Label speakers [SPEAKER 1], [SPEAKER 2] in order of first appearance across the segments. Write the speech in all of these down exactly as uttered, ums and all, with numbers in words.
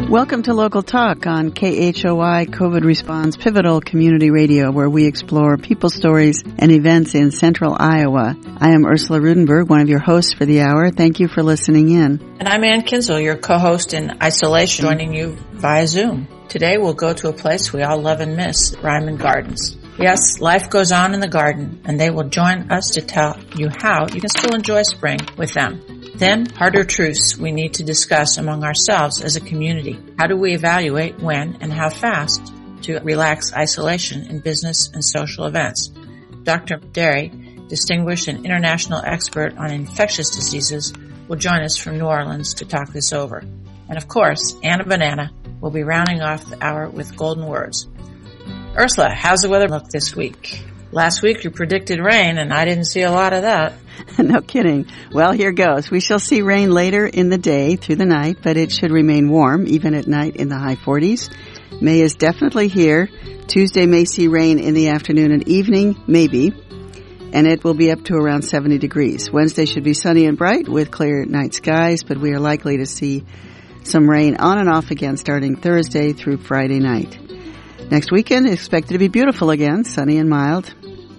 [SPEAKER 1] Welcome to Local Talk on K H O I COVID Response Pivotal Community Radio, where we explore people stories and events in central Iowa. I am Ursula Rudenberg, one of your hosts for the hour. Thank you for listening in.
[SPEAKER 2] And I'm Ann Kinsel, your co-host in isolation, joining you via Zoom. Today we'll go to a place we all love and miss, Ryman Gardens. Yes, life goes on in the garden, and they will join us to tell you how you can still enjoy spring with them. Then, harder truths we need to discuss among ourselves as a community. How do we evaluate when and how fast to relax isolation in business and social events? Doctor Derry, distinguished and international expert on infectious diseases, will join us from New Orleans to talk this over. And of course, Anna Banana will be rounding off the hour with golden words. Ursula, how's the weather look this week? Last week you predicted rain, and I didn't see a lot of that.
[SPEAKER 1] No kidding. Well, here goes. We shall see rain later in the day through the night, but it should remain warm, even at night in the high forties. May is definitely here. Tuesday may see rain in the afternoon and evening, maybe, and it will be up to around seventy degrees. Wednesday should be sunny and bright with clear night skies, but we are likely to see some rain on and off again starting Thursday through Friday night. Next weekend is expected to be beautiful again, sunny and mild.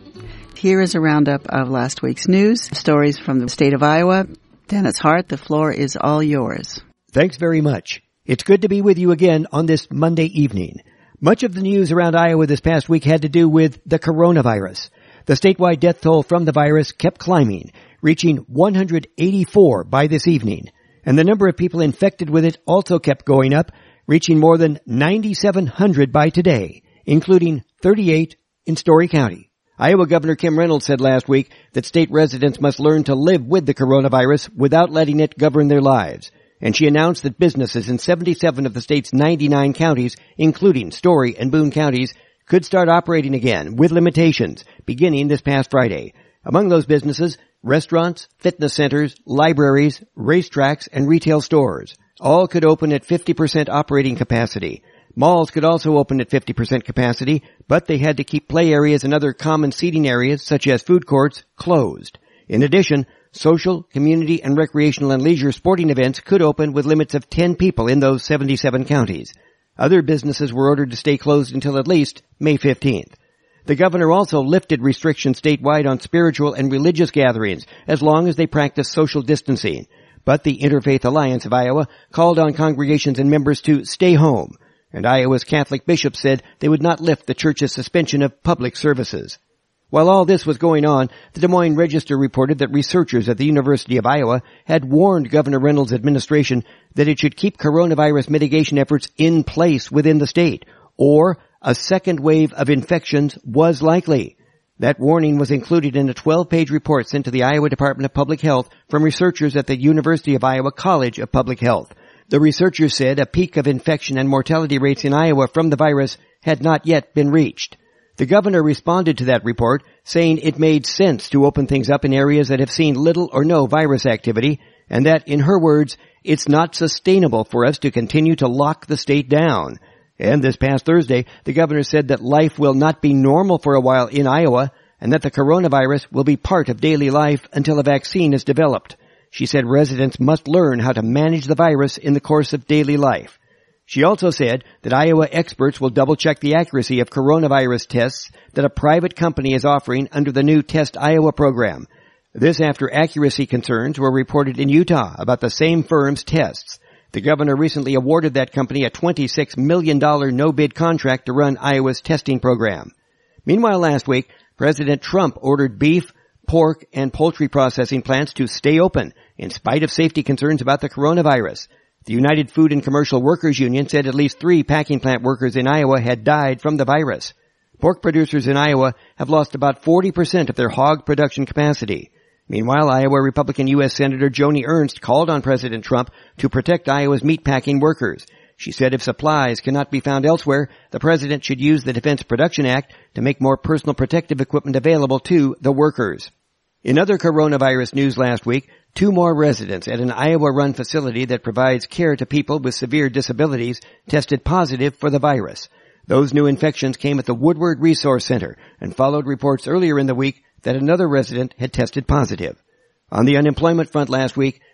[SPEAKER 1] Here is a roundup of last week's news, stories from the state of Iowa. Dennis Hart, the floor is all yours.
[SPEAKER 3] Thanks very much. It's good to be with you again on this Monday evening. Much of the news around Iowa this past week had to do with the coronavirus. The statewide death toll from the virus kept climbing, reaching one hundred eighty-four by this evening. And the number of people infected with it also kept going up, reaching more than nine thousand seven hundred by today, including thirty-eight in Story County. Iowa Governor Kim Reynolds said last week that state residents must learn to live with the coronavirus without letting it govern their lives. And she announced that businesses in seventy-seven of the state's ninety-nine counties, including Story and Boone counties, could start operating again with limitations beginning this past Friday. Among those businesses, restaurants, fitness centers, libraries, racetracks, and retail stores. All could open at fifty percent operating capacity. Malls could also open at fifty percent capacity, but they had to keep play areas and other common seating areas, such as food courts, closed. In addition, social, community, and recreational and leisure sporting events could open with limits of ten people in those seventy-seven counties. Other businesses were ordered to stay closed until at least May fifteenth. The governor also lifted restrictions statewide on spiritual and religious gatherings as long as they practice social distancing. But the Interfaith Alliance of Iowa called on congregations and members to stay home. And Iowa's Catholic bishops said they would not lift the church's suspension of public services. While all this was going on, the Des Moines Register reported that researchers at the University of Iowa had warned Governor Reynolds' administration that it should keep coronavirus mitigation efforts in place within the state, or a second wave of infections was likely. That warning was included in a twelve-page report sent to the Iowa Department of Public Health from researchers at the University of Iowa College of Public Health. The researchers said a peak of infection and mortality rates in Iowa from the virus had not yet been reached. The governor responded to that report, saying it made sense to open things up in areas that have seen little or no virus activity, and that, in her words, it's not sustainable for us to continue to lock the state down. And this past Thursday, the governor said that life will not be normal for a while in Iowa, and that the coronavirus will be part of daily life until a vaccine is developed. She said residents must learn how to manage the virus in the course of daily life. She also said that Iowa experts will double-check the accuracy of coronavirus tests that a private company is offering under the new Test Iowa program. This after accuracy concerns were reported in Utah about the same firm's tests. The governor recently awarded that company a twenty-six million dollars no-bid contract to run Iowa's testing program. Meanwhile, last week, President Trump ordered beef, pork, and poultry processing plants to stay open in spite of safety concerns about the coronavirus. The United Food and Commercial Workers Union said at least three packing plant workers in Iowa had died from the virus. Pork producers in Iowa have lost about forty percent of their hog production capacity. Meanwhile, Iowa Republican U S Senator Joni Ernst called on President Trump to protect Iowa's meatpacking workers. She said if supplies cannot be found elsewhere, the president should use the Defense Production Act to make more personal protective equipment available to the workers. In other coronavirus news last week, two more residents at an Iowa-run facility that provides care to people with severe disabilities tested positive for the virus. Those new infections came at the Woodward Resource Center and followed reports earlier in the week that another resident had tested positive. On the unemployment front last week,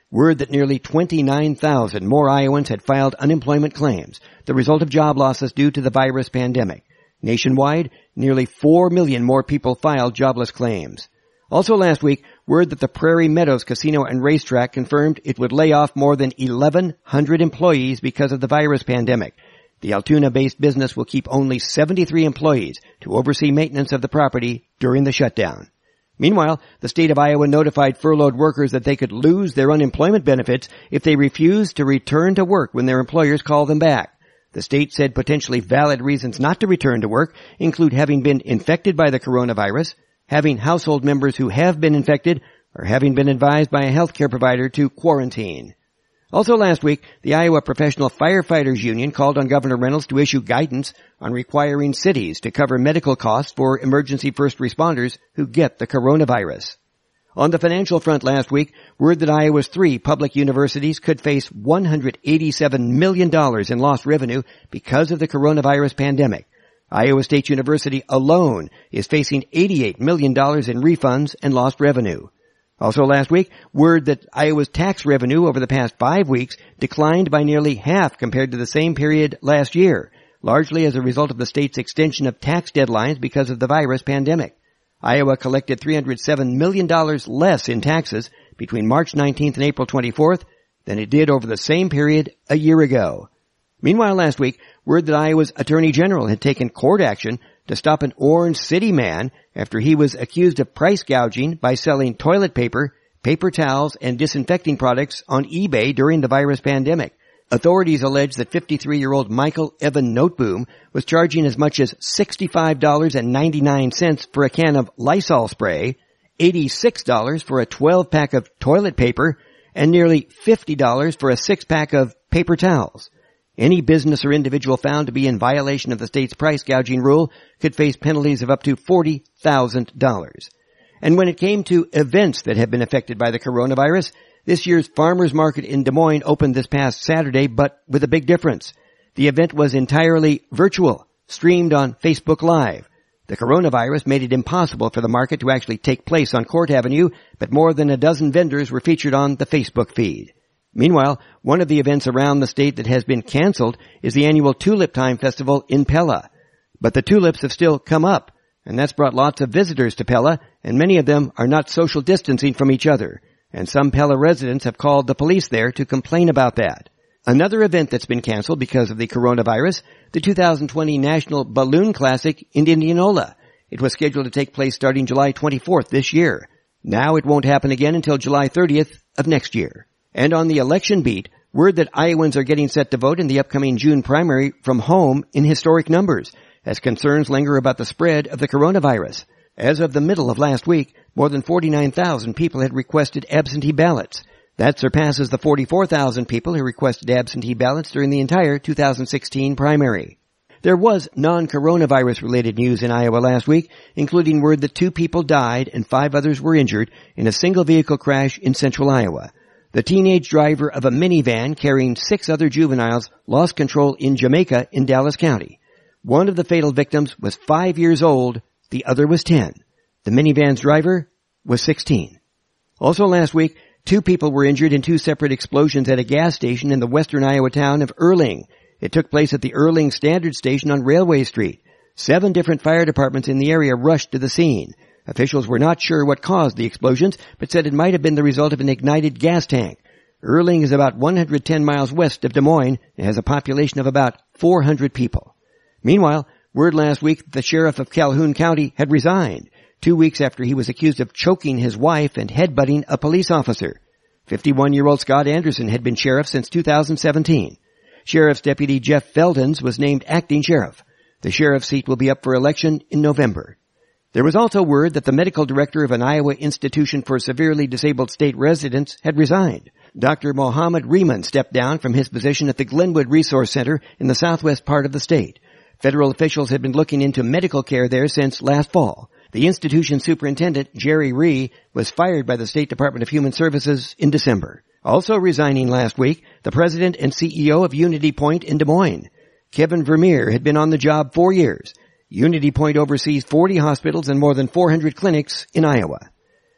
[SPEAKER 3] word that nearly twenty-nine thousand more Iowans had filed unemployment claims, the result of job losses due to the virus pandemic. Nationwide, nearly four million more people filed jobless claims. Also last week, word that the Prairie Meadows Casino and Racetrack confirmed it would lay off more than eleven hundred employees because of the virus pandemic. The Altoona-based business will keep only seventy-three employees to oversee maintenance of the property during the shutdown. Meanwhile, the state of Iowa notified furloughed workers that they could lose their unemployment benefits if they refused to return to work when their employers call them back. The state said potentially valid reasons not to return to work include having been infected by the coronavirus, having household members who have been infected, or having been advised by a healthcare provider to quarantine. Also last week, the Iowa Professional Firefighters Union called on Governor Reynolds to issue guidance on requiring cities to cover medical costs for emergency first responders who get the coronavirus. On the financial front last week, word that Iowa's three public universities could face one hundred eighty-seven million dollars in lost revenue because of the coronavirus pandemic. Iowa State University alone is facing eighty-eight million dollars in refunds and lost revenue. Also last week, word that Iowa's tax revenue over the past five weeks declined by nearly half compared to the same period last year, largely as a result of the state's extension of tax deadlines because of the virus pandemic. Iowa collected three hundred seven million dollars less in taxes between March nineteenth and April twenty-fourth than it did over the same period a year ago. Meanwhile, last week, word that Iowa's Attorney General had taken court action to stop an Orange City man after he was accused of price gouging by selling toilet paper, paper towels, and disinfecting products on eBay during the virus pandemic. Authorities allege that fifty-three-year-old Michael Evan Noteboom was charging as much as sixty-five dollars and ninety-nine cents for a can of Lysol spray, eighty-six dollars for a twelve-pack of toilet paper, and nearly fifty dollars for a six-pack of paper towels. Any business or individual found to be in violation of the state's price gouging rule could face penalties of up to forty thousand dollars. And when it came to events that have been affected by the coronavirus, this year's Farmers Market in Des Moines opened this past Saturday, but with a big difference. The event was entirely virtual, streamed on Facebook Live. The coronavirus made it impossible for the market to actually take place on Court Avenue, but more than a dozen vendors were featured on the Facebook feed. Meanwhile, one of the events around the state that has been canceled is the annual Tulip Time Festival in Pella. But the tulips have still come up, and that's brought lots of visitors to Pella, and many of them are not social distancing from each other. And some Pella residents have called the police there to complain about that. Another event that's been canceled because of the coronavirus, the two thousand twenty National Balloon Classic in Indianola. It was scheduled to take place starting July twenty-fourth this year. Now it won't happen again until July thirtieth of next year. And on the election beat, word that Iowans are getting set to vote in the upcoming June primary from home in historic numbers, as concerns linger about the spread of the coronavirus. As of the middle of last week, more than forty-nine thousand people had requested absentee ballots. That surpasses the forty-four thousand people who requested absentee ballots during the entire two thousand sixteen primary. There was non-coronavirus-related news in Iowa last week, including word that two people died and five others were injured in a single-vehicle crash in central Iowa. The teenage driver of a minivan carrying six other juveniles lost control in Jamaica in Dallas County. One of the fatal victims was five years old, the other was ten. The minivan's driver was sixteen. Also last week, two people were injured in two separate explosions at a gas station in the western Iowa town of Erling. It took place at the Erling Standard Station on Railway Street. Seven different fire departments in the area rushed to the scene. Officials were not sure what caused the explosions, but said it might have been the result of an ignited gas tank. Erling is about one hundred ten miles west of Des Moines and has a population of about four hundred people. Meanwhile, word last week that the sheriff of Calhoun County had resigned, two weeks after he was accused of choking his wife and headbutting a police officer. fifty-one-year-old Scott Anderson had been sheriff since two thousand seventeen. Sheriff's Deputy Jeff Feldens was named acting sheriff. The sheriff's seat will be up for election in November. There was also word that the medical director of an Iowa institution for severely disabled state residents had resigned. Doctor Mohammed Riemann stepped down from his position at the Glenwood Resource Center in the southwest part of the state. Federal officials had been looking into medical care there since last fall. The institution's superintendent, Jerry Ree, was fired by the State Department of Human Services in December. Also resigning last week, the president and C E O of Unity Point in Des Moines. Kevin Vermeer had been on the job four years. Unity Point oversees forty hospitals and more than four hundred clinics in Iowa.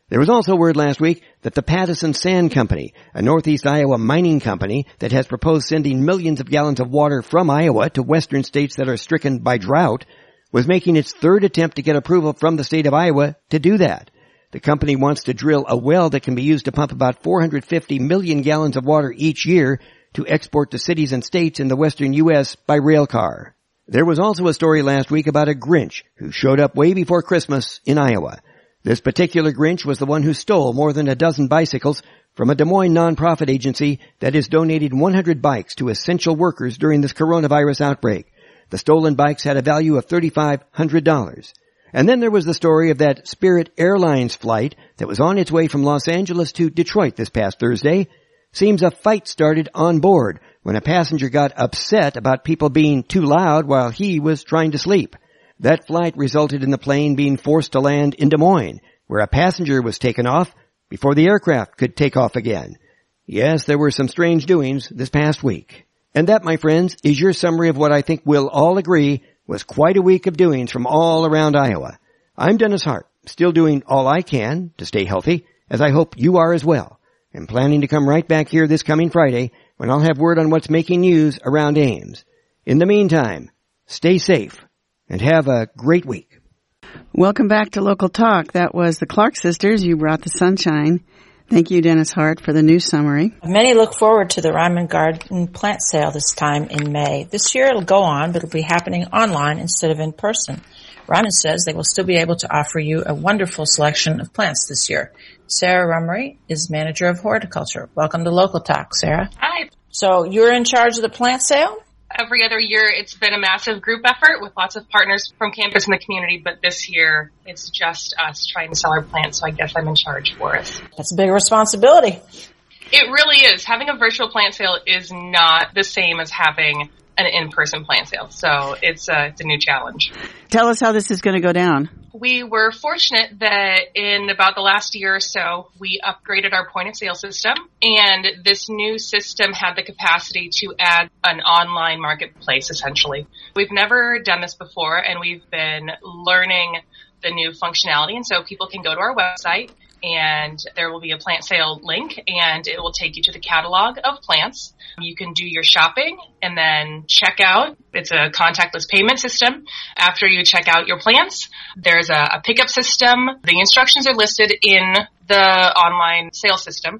[SPEAKER 3] There was also word last week that the Pattison Sand Company, a northeast Iowa mining company that has proposed sending millions of gallons of water from Iowa to western states that are stricken by drought, was making its third attempt to get approval from the state of Iowa to do that. The company wants to drill a well that can be used to pump about four hundred fifty million gallons of water each year to export to cities and states in the western U S by rail car. There was also a story last week about a Grinch who showed up way before Christmas in Iowa. This particular Grinch was the one who stole more than a dozen bicycles from a Des Moines nonprofit agency that is donating one hundred bikes to essential workers during this coronavirus outbreak. The stolen bikes had a value of three thousand five hundred dollars. And then there was the story of that Spirit Airlines flight that was on its way from Los Angeles to Detroit this past Thursday. Seems a fight started on board when a passenger got upset about people being too loud while he was trying to sleep. That flight resulted in the plane being forced to land in Des Moines, where a passenger was taken off before the aircraft could take off again. Yes, there were some strange doings this past week. And that, my friends, is your summary of what I think we'll all agree was quite a week of doings from all around Iowa. I'm Dennis Hart, still doing all I can to stay healthy, as I hope you are as well. I'm planning to come right back here this coming Friday when I'll have word on what's making news around Ames. In the meantime, stay safe and have a great week.
[SPEAKER 1] Welcome back to Local Talk. That was the Clark sisters. You brought the sunshine. Thank you, Dennis Hart, for the news summary.
[SPEAKER 2] Many look forward to the Ryman Garden plant sale this time in May. This year it'll go on, but it'll be happening online instead of in person. Ryman says they will still be able to offer you a wonderful selection of plants this year. Sarah Rummery is manager of horticulture. Welcome to Local Talk, Sarah.
[SPEAKER 4] Hi.
[SPEAKER 2] So you're in charge of the plant sale?
[SPEAKER 4] Every other year, it's been a massive group effort with lots of partners from campus and the community, but this year, it's just us trying to sell our plants, so I guess I'm in charge for it.
[SPEAKER 2] That's a big responsibility.
[SPEAKER 4] It really is. Having a virtual plant sale is not the same as having an in-person plant sale, so it's a, it's a new challenge.
[SPEAKER 1] Tell us how this is going to go down.
[SPEAKER 4] We were fortunate that in about the last year or so, we upgraded our point of sale system, and this new system had the capacity to add an online marketplace, essentially. We've never done this before, and we've been learning the new functionality, and so people can go to our website, and there will be a plant sale link, and it will take you to the catalog of plants. You can do your shopping and then check out. It's a contactless payment system. After you check out your plants, there's a, a pickup system. The instructions are listed in the online sales system.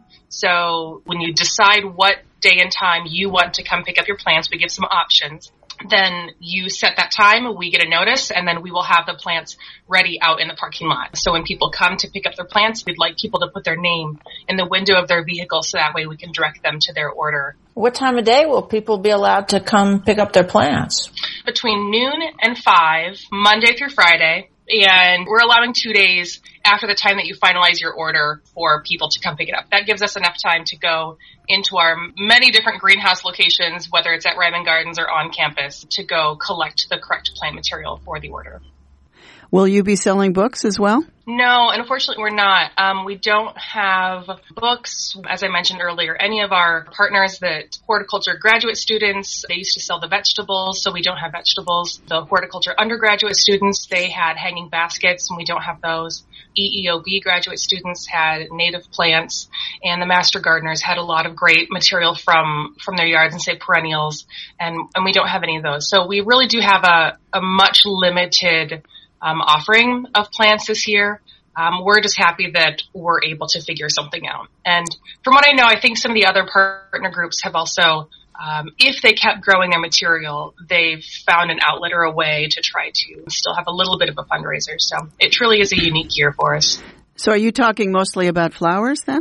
[SPEAKER 4] So when you decide what day and time you want to come pick up your plants, we give some options. Then you set that time, we get a notice, and then we will have the plants ready out in the parking lot. So when people come to pick up their plants, we'd like people to put their name in the window of their vehicle so that way we can direct them to their order.
[SPEAKER 2] What time of day will people be allowed to come pick up their plants?
[SPEAKER 4] Between noon and five, Monday through Friday. And we're allowing two days after the time that you finalize your order for people to come pick it up. That gives us enough time to go into our many different greenhouse locations, whether it's at Ryman Gardens or on campus, to go collect the correct plant material for the order.
[SPEAKER 1] Will you be selling books as well?
[SPEAKER 4] No, unfortunately we're not. Um, we don't have books. As I mentioned earlier, any of our partners that horticulture graduate students, they used to sell the vegetables, so we don't have vegetables. The horticulture undergraduate students, they had hanging baskets, and we don't have those. E E O B graduate students had native plants, and the master gardeners had a lot of great material from, from their yards and say perennials, and, and we don't have any of those. So we really do have a, a much limited Um, offering of plants this year. Um, we're just happy that we're able to figure something out. And from what I know, I think some of the other partner groups have also, um, if they kept growing their material, they've found an outlet or a way to try to still have a little bit of a fundraiser. So it truly is a unique year for us.
[SPEAKER 1] So are you talking mostly about flowers then?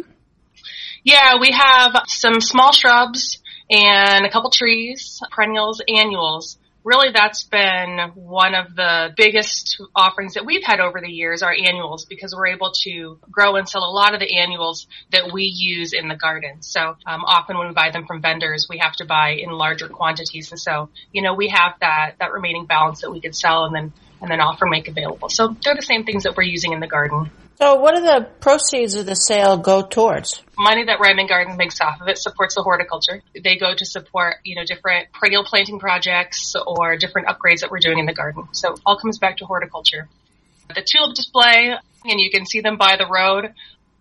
[SPEAKER 4] Yeah, we have some small shrubs and a couple trees, perennials, annuals. Really, that's been one of the biggest offerings that we've had over the years, our annuals, because we're able to grow and sell a lot of the annuals that we use in the garden. So um, often when we buy them from vendors, we have to buy in larger quantities. And so, you know, we have that, that remaining balance that we could sell and then and then offer make available. So they're the same things that we're using in the garden.
[SPEAKER 2] So what do the proceeds of the sale go towards?
[SPEAKER 4] Money that Ryman Gardens makes off of it supports the horticulture. They go to support, you know, different perennial planting projects or different upgrades that we're doing in the garden. So it all comes back to horticulture. The tulip display, and you can see them by the road,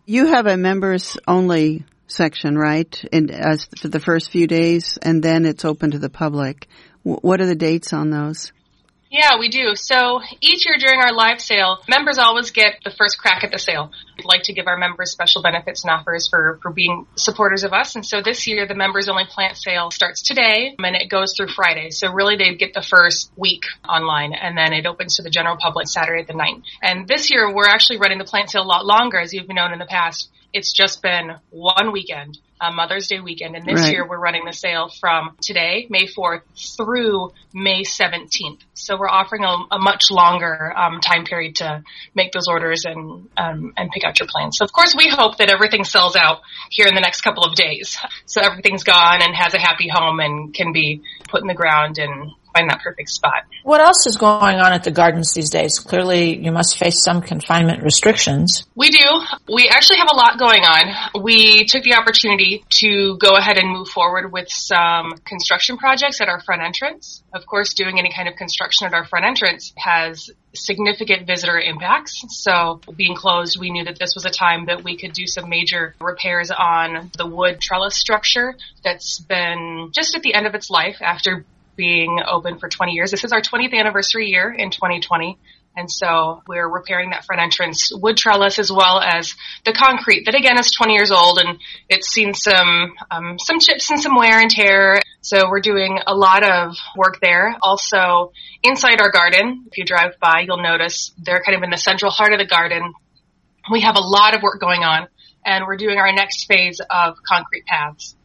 [SPEAKER 1] You have a members only section, right? In as for the first few days, and then it's open to the public. W- what are the dates on those?
[SPEAKER 4] Yeah, we do. So each year during our live sale, members always get the first crack at the sale. We'd like to give our members special benefits and offers for, for being supporters of us. And so this year, the members only plant sale starts today and it goes through Friday. So really they get the first week online and then it opens to the general public Saturday the ninth. And this year we're actually running the plant sale a lot longer, as you've known in the past. It's just been one weekend, uh, Mother's Day weekend. And this
[SPEAKER 1] right.
[SPEAKER 4] year we're running the sale from today, May fourth, through May seventeenth. So we're offering a, a much longer um, time period to make those orders and um, and pick out your plans. So of course we hope that everything sells out here in the next couple of days. So everything's gone and has a happy home and can be put in the ground and find that perfect spot.
[SPEAKER 2] What else is going on at the gardens these days? Clearly, you must face some confinement restrictions.
[SPEAKER 4] We do. We actually have a lot going on. We took the opportunity to go ahead and move forward with some construction projects at our front entrance. Of course, doing any kind of construction at our front entrance has significant visitor impacts. So being closed, we knew that this was a time that we could do some major repairs on the wood trellis structure that's been just at the end of its life after being open for twenty years. This is our twentieth anniversary year in twenty twenty. And so we're repairing that front entrance wood trellis as well as the concrete that again is twenty years old and it's seen some, um, some chips and some wear and tear. So we're doing a lot of work there. Also inside our garden, if you drive by, you'll notice they're kind of in the central heart of the garden. We have a lot of work going on and we're doing our next phase of concrete paths.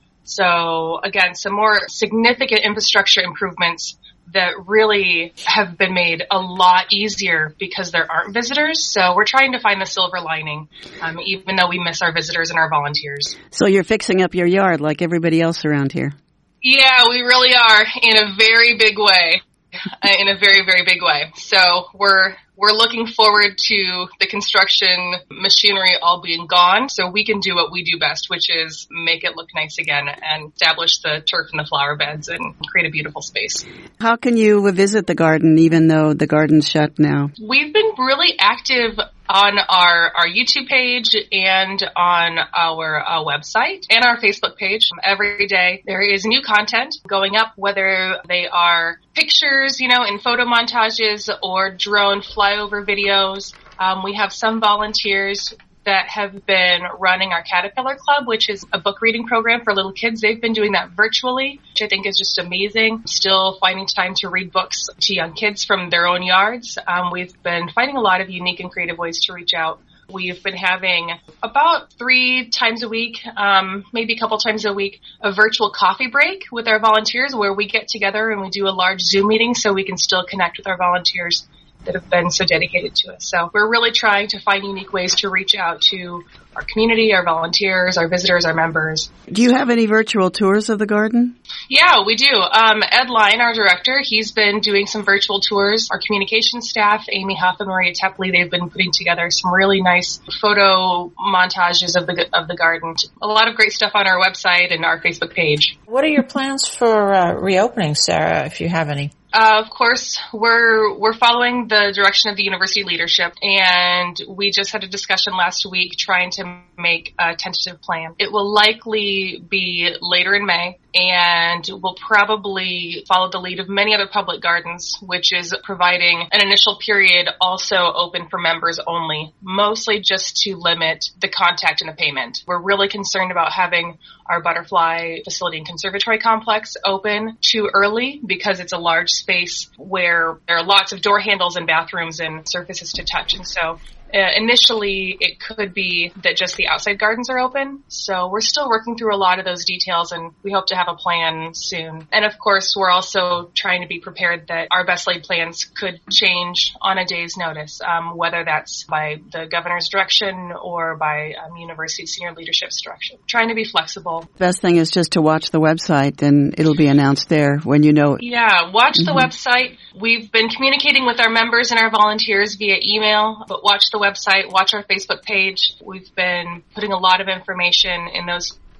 [SPEAKER 4] So again, some more significant infrastructure improvements that really have been made a lot easier because there aren't visitors. So we're trying to find the silver lining, um, even though we miss our visitors and our volunteers.
[SPEAKER 1] So you're fixing up your yard like everybody else around here.
[SPEAKER 4] Yeah, we really are in a very big way, uh, in a very, very big way. So we're We're looking forward to the construction machinery all being gone so we can do what we do best, which is make it look nice again and establish the turf and the flower beds and create a beautiful space.
[SPEAKER 1] How can you visit the garden even though the garden's shut now?
[SPEAKER 4] We've been really active on our, our YouTube page and on our uh, website and our Facebook page. Every day there is new content going up, whether they are pictures, you know, in photo montages or drone flyover videos. Um, we have some volunteers that have been running our Caterpillar Club, which is a book reading program for little kids. They've been doing that virtually, which I think is just amazing. Still finding time to read books to young kids from their own yards. Um, we've been finding a lot of unique and creative ways to reach out. We've been having about three times a week, um, maybe a couple times a week, a virtual coffee break with our volunteers where we get together and we do a large Zoom meeting so we can still connect with our volunteers that have been so dedicated to us. So we're really trying to find unique ways to reach out to our community, our volunteers, our visitors, our members.
[SPEAKER 1] Do you have any virtual tours of the garden?
[SPEAKER 4] Yeah, we do. Um, Ed Line, our director, he's been doing some virtual tours. Our communications staff, Amy Huff and Maria Tepley, they've been putting together some really nice photo montages of the of the garden. A lot of great stuff on our website and our Facebook page.
[SPEAKER 2] What are your plans for uh, reopening, Sarah, if you have any?
[SPEAKER 4] Uh, of course, we're we're following the direction of the university leadership, and we just had a discussion last week trying to make a tentative plan. It will likely be later in May, and we'll probably follow the lead of many other public gardens, which is providing an initial period also open for members only, mostly just to limit the contact and the payment. We're really concerned about having our butterfly facility and conservatory complex open too early because it's a large space where there are lots of door handles and bathrooms and surfaces to touch. And so Uh, initially, it could be that just the outside gardens are open. So we're still working through a lot of those details, and we hope to have a plan soon. And of course, we're also trying to be prepared that our best laid plans could change on a day's notice, um, whether that's by the governor's direction or by um, university senior leadership's direction. Trying to be flexible.
[SPEAKER 1] Best thing is just to watch the website, and it'll be announced there when you know it.
[SPEAKER 4] Yeah, watch
[SPEAKER 1] Mm-hmm.
[SPEAKER 4] the website. We've been communicating with our members and our volunteers via email, but watch the website, watch our Facebook page. We've been putting a lot of information in those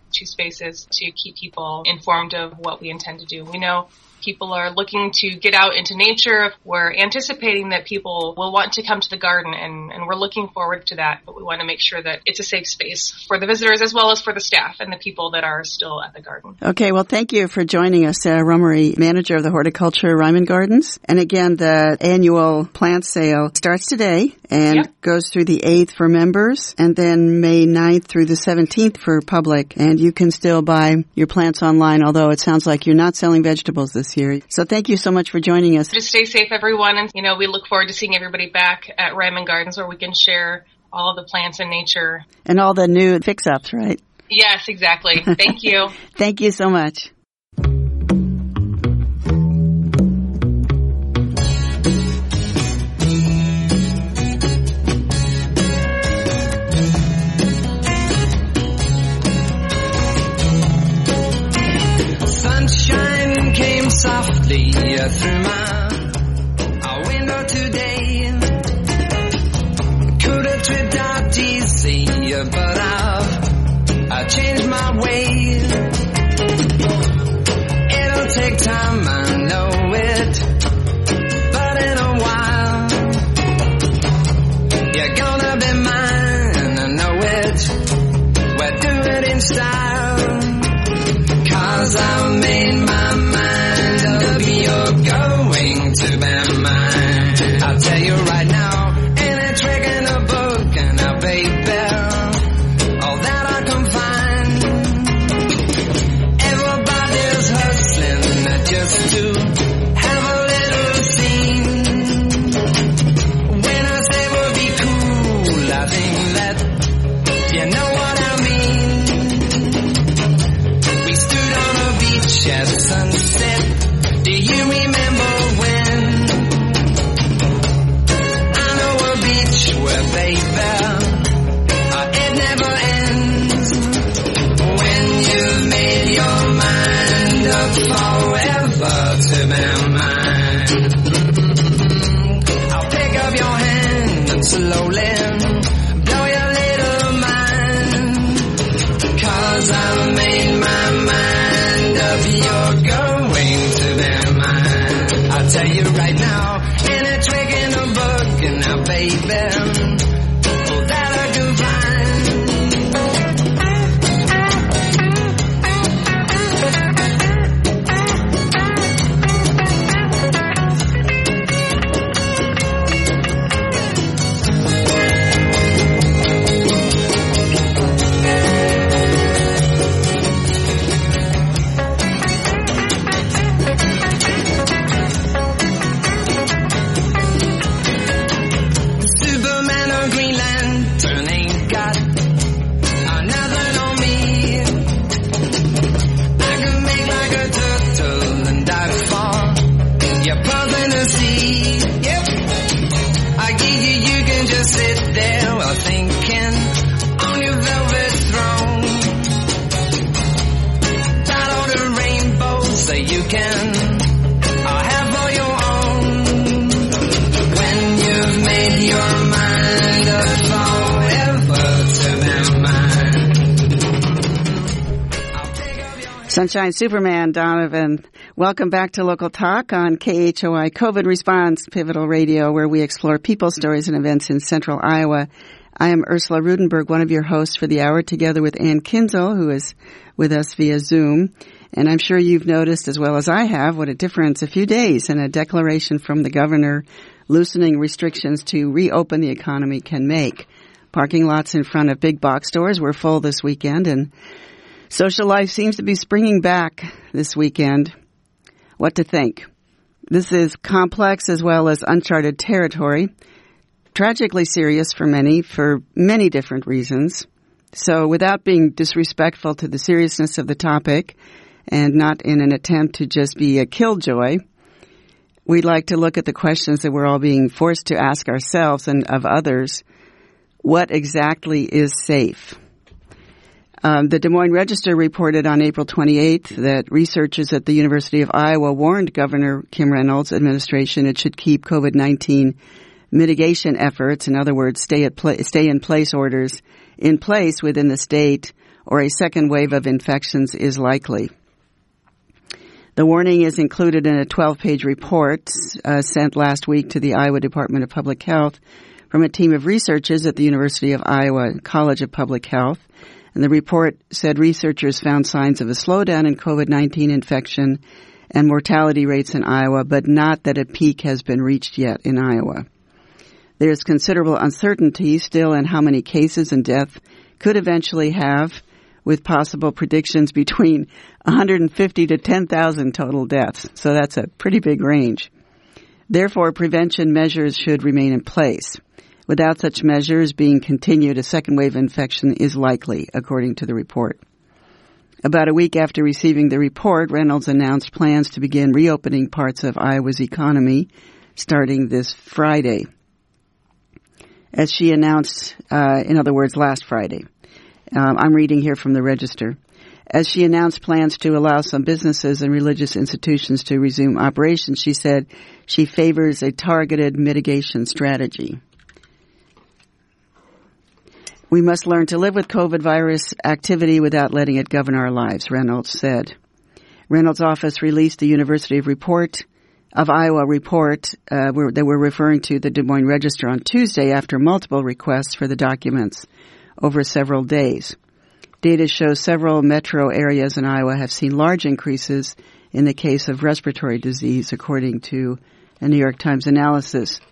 [SPEAKER 4] two spaces to keep people informed of what we intend to do. We know people are looking to get out into nature. We're anticipating that people will want to come to the garden, and, and we're looking forward to that. But we want to make sure that it's a safe space for the visitors as well as for the staff and the people that are still at the garden.
[SPEAKER 1] Okay, well, thank you for joining us, Sarah Rummery, manager of the Horticulture Ryman Gardens. And again, the annual plant sale starts today and yep. goes through the eighth for members, and then May ninth through the seventeenth for public. And you can still buy your plants online, although it sounds like you're not selling vegetables this year. So thank you so much for joining us.
[SPEAKER 4] Just stay safe, everyone. And, you know, we look forward to seeing everybody back at Ryman Gardens where we can share all of the plants and nature.
[SPEAKER 1] And all the new fix-ups, right?
[SPEAKER 4] Yes, exactly. Thank you.
[SPEAKER 1] Thank you so much.
[SPEAKER 5] Softly through my window today. Could have tripped out easy, but I've I changed my ways. It'll take time, I know it, but in a while you're gonna be mine. I know it. We'll do it in style, 'cause I made my mind. To be mine. I'll tell you right now, ain't a trick in a book, and a baby, all that I can find. Everybody's hustling just to have a little scene. When I say we'll be cool, I think that you know what I mean. We stood on a beach at sunset. Do you remember? Forever to be mine. I'll pick up your hand and slowly blow your little mind, 'cause I've made my mind up. You're going to be mine. I'll tell you right now, ain't a trick in a book, and now baby, all that I can find.
[SPEAKER 1] Sunshine Superman, Donovan. Welcome back to Local Talk on K H O I COVID Response Pivotal Radio, where we explore people, stories, and events in central Iowa. I am Ursula Rudenberg, one of your hosts for the hour, together with Ann Kinzel, who is with us via Zoom. And I'm sure you've noticed, as well as I have, what a difference a few days and a declaration from the governor loosening restrictions to reopen the economy can make. Parking lots in front of big box stores were full this weekend, and social life seems to be springing back this weekend. What to think? This is complex as well as uncharted territory, tragically serious for many, for many different reasons. So without being disrespectful to the seriousness of the topic, and not in an attempt to just be a killjoy, we'd like to look at the questions that we're all being forced to ask ourselves and of others. What exactly is safe? Um, the Des Moines Register reported on April twenty-eighth that researchers at the University of Iowa warned Governor Kim Reynolds' administration it should keep COVID nineteen mitigation efforts, in other words, stay at pla- stay in place orders, in place within the state or a second wave of infections is likely. The warning is included in a twelve-page report uh, sent last week to the Iowa Department of Public Health from a team of researchers at the University of Iowa College of Public Health. And the report said researchers found signs of a slowdown in COVID nineteen infection and mortality rates in Iowa, but not that a peak has been reached yet in Iowa. There's considerable uncertainty still in how many cases and death could eventually have, with possible predictions between one hundred fifty to ten thousand total deaths. So that's a pretty big range. Therefore, prevention measures should remain in place. Without such measures being continued, a second wave infection is likely, according to the report. About a week after receiving the report, Reynolds announced plans to begin reopening parts of Iowa's economy starting this Friday. As she announced, uh, in other words, last Friday. Um, I'm reading here from the Register. As she announced plans to allow some businesses and religious institutions to resume operations, she said she favors a targeted mitigation strategy. We must learn to live with COVID virus activity without letting it govern our lives, Reynolds said. Reynolds' office released the University of Report of Iowa report uh, where they were referring to the Des Moines Register on Tuesday after multiple requests for the documents over several days. Data shows several metro areas in Iowa have seen large increases in the case of respiratory disease, according to a New York Times analysis.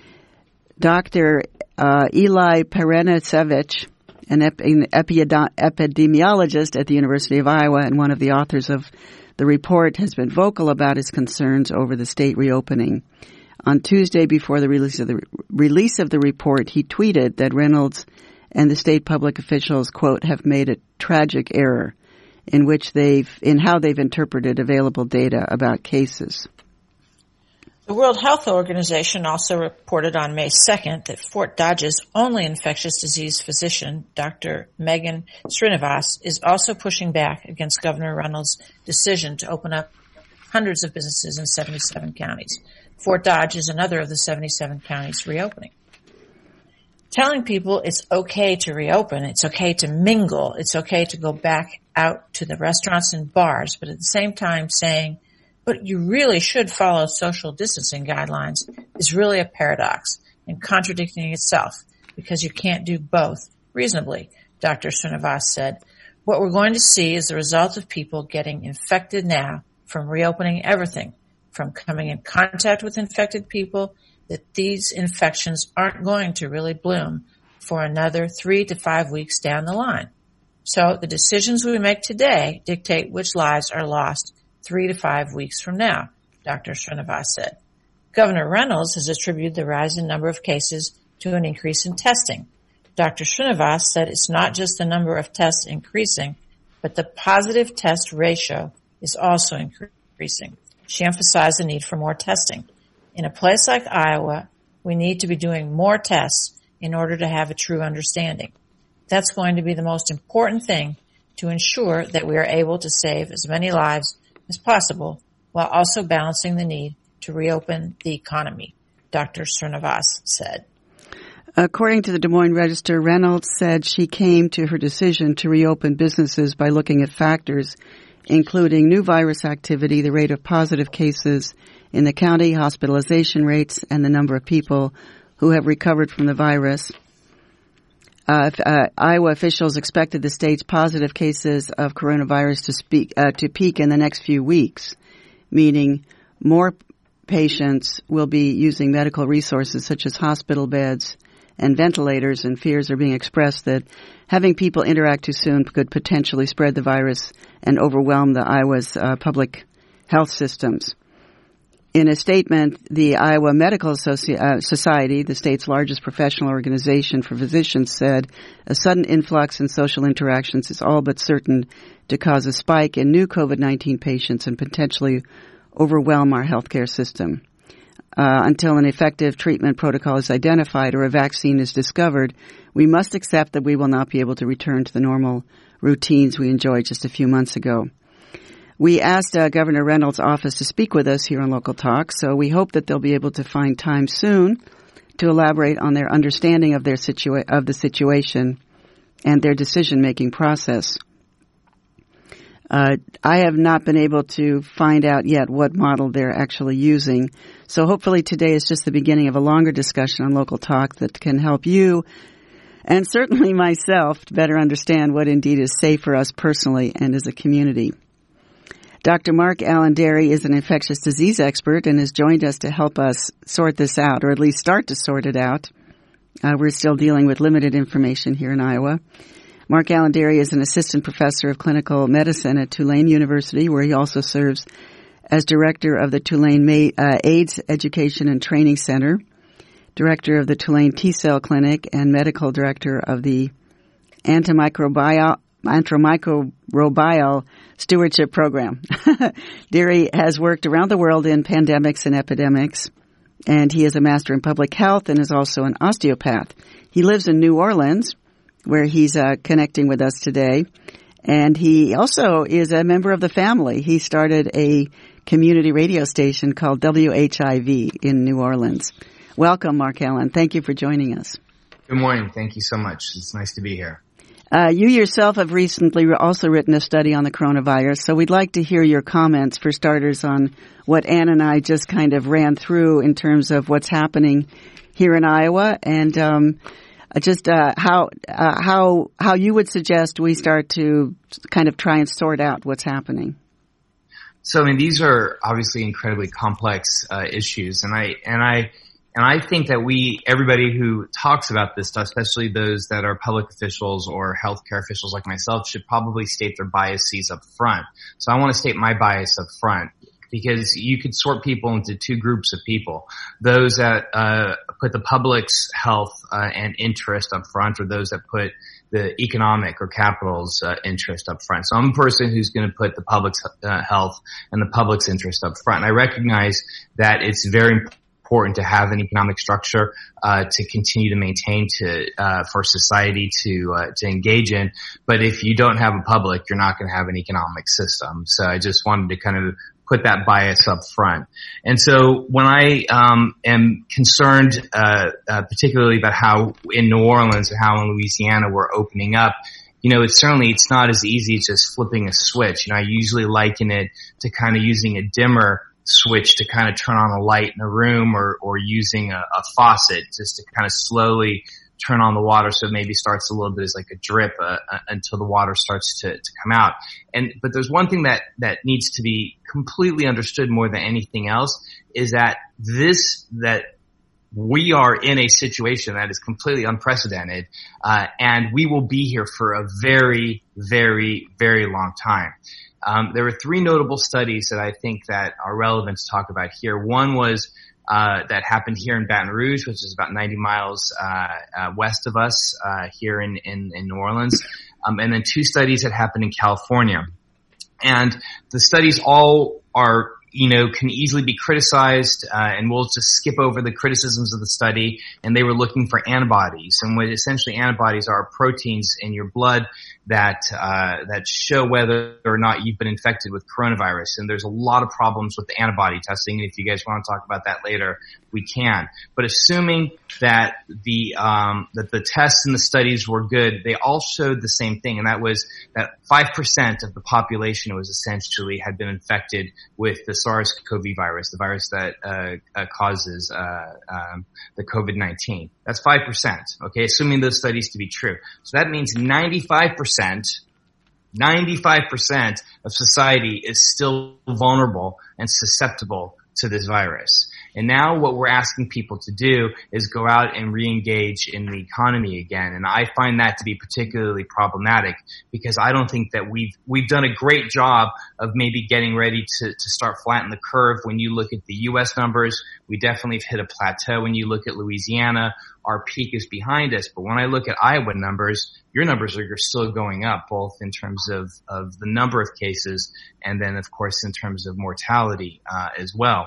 [SPEAKER 1] Doctor uh, Eli Perenasevich, an, ep- an epidemi- epidemiologist at the University of Iowa and one of the authors of the report, has been vocal about his concerns over the state reopening. On Tuesday, before the release of the re- release of the report, he tweeted that Reynolds and the state public officials, quote, have made a tragic error in which they've, in how they've interpreted available data about cases.
[SPEAKER 2] The World Health Organization also reported on May second that Fort Dodge's only infectious disease physician, Doctor Megan Srinivas, is also pushing back against Governor Reynolds' decision to open up hundreds of businesses in seventy-seven counties. Fort Dodge is another of the seventy-seven counties reopening. Telling people it's okay to reopen, it's okay to mingle, it's okay to go back out to the restaurants and bars, but at the same time saying, but you really should follow social distancing guidelines is really a paradox and contradicting itself because you can't do both reasonably, Doctor Srinivas said. What we're going to see is the result of people getting infected now from reopening everything, from coming in contact with infected people, that these infections aren't going to really bloom for another three to five weeks down the line. So the decisions we make today dictate which lives are lost three to five weeks from now, Doctor Srinivas said. Governor Reynolds has attributed the rise in number of cases to an increase in testing. Doctor Srinivas said it's not just the number of tests increasing, but the positive test ratio is also increasing. She emphasized the need for more testing. In a place like Iowa, we need to be doing more tests in order to have a true understanding. That's going to be the most important thing to ensure that we are able to save as many lives as possible while also balancing the need to reopen the economy, Doctor Srinivas said.
[SPEAKER 1] According to the Des Moines Register, Reynolds said she came to her decision to reopen businesses by looking at factors including new virus activity, the rate of positive cases in the county, hospitalization rates, and the number of people who have recovered from the virus. Uh, uh, Iowa officials expected the state's positive cases of coronavirus to speak uh, to peak in the next few weeks, meaning more patients will be using medical resources such as hospital beds and ventilators, and fears are being expressed that having people interact too soon could potentially spread the virus and overwhelm the Iowa's uh, public health systems. In a statement, the Iowa Medical Associ- uh, Society, the state's largest professional organization for physicians, said a sudden influx in social interactions is all but certain to cause a spike in new COVID nineteen patients and potentially overwhelm our healthcare system. Uh, until an effective treatment protocol is identified or a vaccine is discovered, we must accept that we will not be able to return to the normal routines we enjoyed just a few months ago. We asked uh, Governor Reynolds' office to speak with us here on Local Talk, so we hope that they'll be able to find time soon to elaborate on their understanding of their situa- of the situation and their decision-making process. Uh, I have not been able to find out yet what model they're actually using. So hopefully today is just the beginning of a longer discussion on Local Talk that can help you and certainly myself to better understand what indeed is safe for us personally and as a community. Doctor Mark Alain Dery is an infectious disease expert and has joined us to help us sort this out, or at least start to sort it out. Uh, we're still dealing with limited information here in Iowa. Mark Alain Dery is an assistant professor of clinical medicine at Tulane University, where he also serves as director of the Tulane Ma- uh, AIDS Education and Training Center, director of the Tulane T-Cell Clinic, and medical director of the Antimicrobial, Antimicrobial Stewardship Program. Dery has worked around the world in pandemics and epidemics, and he is a master in public health and is also an osteopath. He lives in New Orleans, where he's uh, connecting with us today. And he also is a member of the family. He started a community radio station called W H I V in New Orleans. Welcome, Mark Alain. Thank you for joining us.
[SPEAKER 6] Good morning. Thank you so much. It's nice to be here.
[SPEAKER 1] Uh, you yourself have recently also written a study on the coronavirus, so we'd like to hear your comments, for starters, on what Ann and I just kind of ran through in terms of what's happening here in Iowa, and um Just uh, how uh, how how you would suggest we start to kind of try and sort out what's happening.
[SPEAKER 6] So, I mean, these are obviously incredibly complex uh, issues, and I and I and I think that we, everybody who talks about this stuff, especially those that are public officials or healthcare officials like myself, should probably state their biases up front. So, I want to state my bias up front, because you could sort people into two groups of people. Those that uh put the public's health uh, and interest up front, or those that put the economic or capital's uh, interest up front. So I'm a person who's going to put the public's uh, health and the public's interest up front. And I recognize that it's very important to have an economic structure uh to continue to maintain to uh for society to uh to engage in. But if you don't have a public, you're not going to have an economic system. So I just wanted to kind of put that bias up front. And so when I um am concerned uh, uh particularly about how in New Orleans and how in Louisiana we're opening up, you know, it's certainly, it's not as easy as just flipping a switch. You know, I usually liken it to kind of using a dimmer switch to kind of turn on a light in a room, or or using a, a faucet just to kind of slowly turn on the water, so it maybe starts a little bit as like a drip uh, uh, until the water starts to, to come out. And but there's one thing that that needs to be completely understood more than anything else, is that this that we are in a situation that is completely unprecedented, uh, and we will be here for a very, very, very long time. Um, there were three notable studies that I think that are relevant to talk about here. One was Uh, that happened here in Baton Rouge, which is about ninety miles uh, uh west of us uh here in, in, in New Orleans, um, and then two studies that happened in California. And the studies all are, you know, can easily be criticized, uh, and we'll just skip over the criticisms of the study. And they were looking for antibodies, and what essentially antibodies are proteins in your blood that uh that show whether or not you've been infected with coronavirus. And there's a lot of problems with the antibody testing, and if you guys want to talk about that later, we can. But assuming that the um that the tests and the studies were good, they all showed the same thing, and that was that five percent of the population was essentially had been infected with the SARS-C o V virus, the virus that uh, uh causes uh um the COVID nineteen. That's five percent, okay, assuming those studies to be true. So that means ninety-five percent, ninety-five percent of society is still vulnerable and susceptible to this virus. And now what we're asking people to do is go out and re-engage in the economy again. And I find that to be particularly problematic, because I don't think that we've we've done a great job of maybe getting ready to, to start flatten the curve. When you look at the U S numbers, we definitely have hit a plateau. When you look at Louisiana, our peak is behind us. But when I look at Iowa numbers, your numbers are you're still going up, both in terms of, of the number of cases and then, of course, in terms of mortality uh, as well.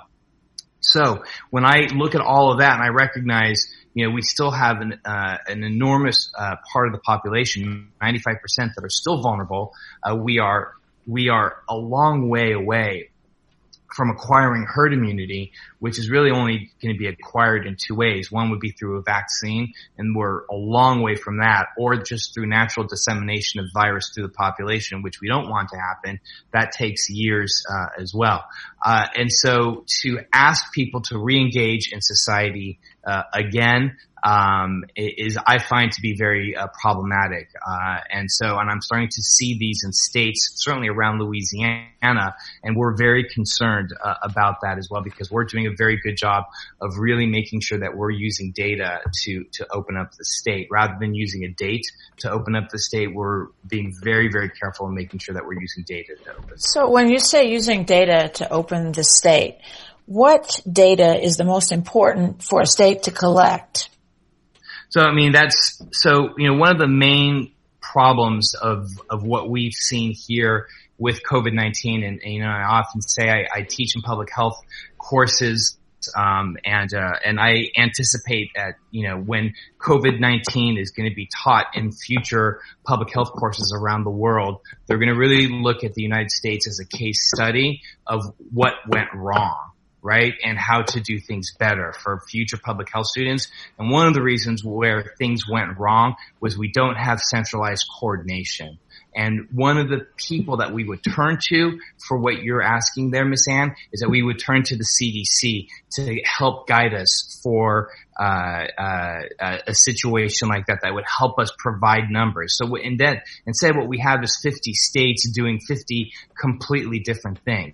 [SPEAKER 6] So when I look at all of that, and I recognize, you know, we still have an, uh, an enormous uh, part of the population, ninety-five percent, that are still vulnerable. Uh, we are we are a long way away from acquiring herd immunity, which is really only going to be acquired in two ways. One would be through a vaccine, and we're a long way from that, or just through natural dissemination of virus through the population, which we don't want to happen. That takes years uh, as well. Uh, and so to ask people to re-engage in society uh, again um is I find to be very uh, problematic, uh and so and I'm starting to see these in states, certainly around Louisiana, and we're very concerned uh, about that as well, because we're doing a very good job of really making sure that we're using data to to open up the state rather than using a date to open up the state. We're being very, very careful in making sure that we're using data to open.
[SPEAKER 2] So when you say using data to open the state, what data is the most important for a state to collect?
[SPEAKER 6] So, I mean, that's, so, you know, one of the main problems of, of what we've seen here with COVID nineteen, and, and you know, I often say I, I teach in public health courses, um, and, uh, and I anticipate that, you know, when COVID nineteen is going to be taught in future public health courses around the world, they're going to really look at the United States as a case study of what went wrong, right? And how to do things better for future public health students. And one of the reasons where things went wrong was we don't have centralized coordination. And one of the people that we would turn to for what you're asking there, Miss Ann, is that we would turn to the C D C to help guide us for uh, uh, a situation like that that would help us provide numbers. So in that, instead what we have is fifty states doing fifty completely different things.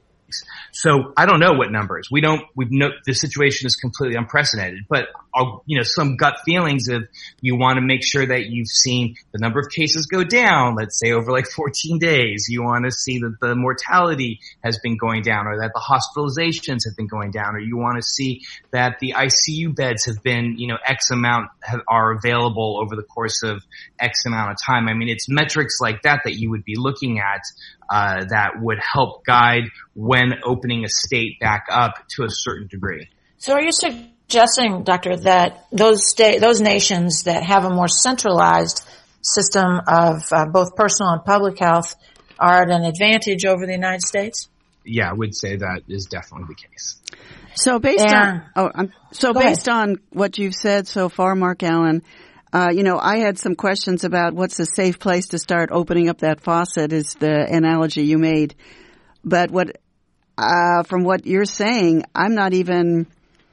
[SPEAKER 6] So I don't know what numbers. We don't, we've no, the situation is completely unprecedented, but uh, you know, some gut feelings of you want to make sure that you've seen the number of cases go down, let's say over like fourteen days. You want to see that the mortality has been going down, or that the hospitalizations have been going down, or you want to see that the I C U beds have been, you know, X amount have, are available over the course of X amount of time. I mean, it's metrics like that that you would be looking at uh, that would help guide when opening a state back up to a certain degree.
[SPEAKER 2] So are you suggesting, Doctor, that those state, those nations that have a more centralized system of uh, both personal and public health are at an advantage over the United States?
[SPEAKER 6] Yeah, I would say that is definitely the case.
[SPEAKER 1] So based
[SPEAKER 2] and,
[SPEAKER 1] on oh, I'm, so based ahead. on what you've said so far, Mark Allen, Uh, you know, I had some questions about what's a safe place to start opening up that faucet, is the analogy you made. But what, uh, from what you're saying, I'm not even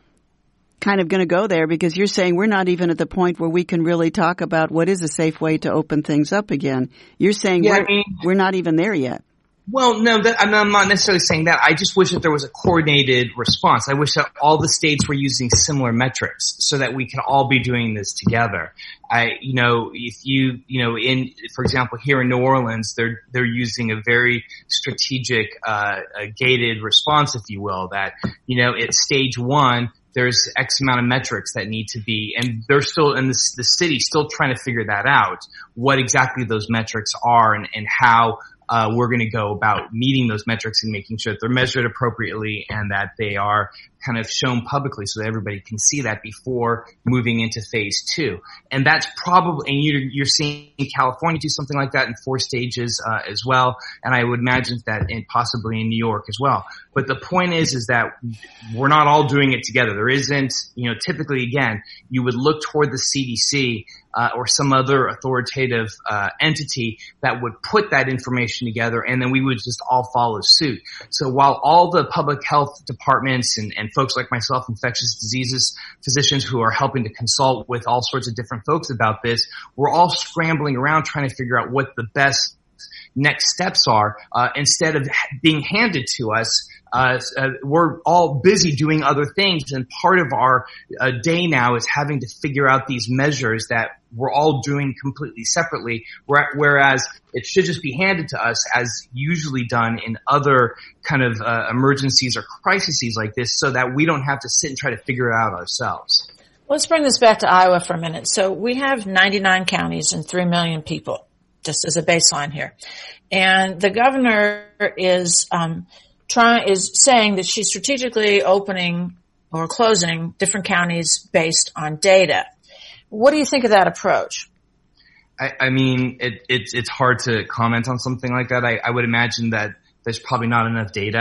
[SPEAKER 1] kind of going to go there, because you're saying we're not even at the point where we can really talk about what is a safe way to open things up again. You're saying
[SPEAKER 6] yeah,
[SPEAKER 1] we're,
[SPEAKER 6] I mean,
[SPEAKER 1] we're not even there yet.
[SPEAKER 6] Well, no, that, I'm not necessarily saying that. I just wish that there was a coordinated response. I wish that all the states were using similar metrics so that we could all be doing this together. I, you know, if you, you know, in, for example, here in New Orleans, they're, they're using a very strategic, uh, a gated response, if you will, that, you know, at stage one, there's X amount of metrics that need to be, and they're still in the, the city still trying to figure that out, what exactly those metrics are and, and how Uh, we're going to go about meeting those metrics and making sure that they're measured appropriately and that they are kind of shown publicly so that everybody can see that before moving into phase two. And that's probably, and you're, you're seeing California do something like that in four stages uh, as well. And I would imagine that in possibly in New York as well. But the point is, is that we're not all doing it together. There isn't, you know, typically again, you would look toward the C D C Uh, or some other authoritative uh, entity that would put that information together, and then we would just all follow suit. So while all the public health departments and, and folks like myself, infectious diseases physicians who are helping to consult with all sorts of different folks about this, we're all scrambling around trying to figure out what the best next steps are, uh, instead of being handed to us. Uh, uh, we're all busy doing other things, and part of our uh, day now is having to figure out these measures that we're all doing completely separately, whereas it should just be handed to us as usually done in other kind of uh, emergencies or crises like this, so that we don't have to sit and try to figure it out ourselves.
[SPEAKER 2] Let's bring this back to Iowa for a minute. So we have ninety-nine counties and three million people, just as a baseline here. And the governor is um trying is saying that she's strategically opening or closing different counties based on data. What do you think of that approach?
[SPEAKER 6] I, I mean, it, it's it's hard to comment on something like that. I, I would imagine that there's probably not enough data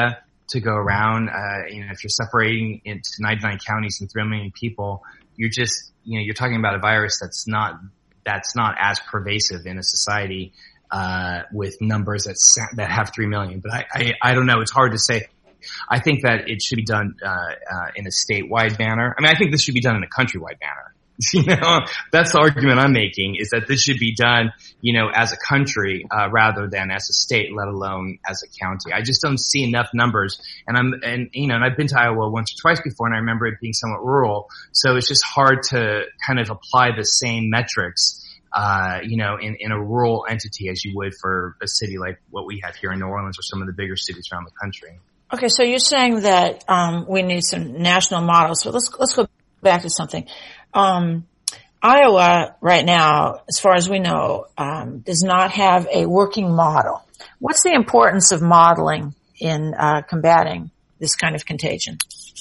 [SPEAKER 6] to go around. Uh, you know, if you're separating into ninety-nine counties and three million people, you're just, you know, you're talking about a virus that's not, that's not as pervasive in a society, uh, with numbers that, that have three million. But I, I, I don't know. It's hard to say. I think that it should be done, uh, uh, in a statewide manner. I mean, I think this should be done in a countrywide manner. You know, that's the argument I'm making, is that this should be done, you know, as a country, uh, rather than as a state, let alone as a county. I just don't see enough numbers. And I'm, and, you know, and I've been to Iowa once or twice before, and I remember it being somewhat rural. So it's just hard to kind of apply the same metrics, uh, you know, in, in a rural entity as you would for a city like what we have here in New Orleans or some of the bigger cities around the country.
[SPEAKER 2] Okay, so you're saying that, um, we need some national models. So let's, let's go back to something. Um, Iowa right now, as far as we know, um, does not have a working model. What's the importance of modeling in uh, combating this kind of contagion?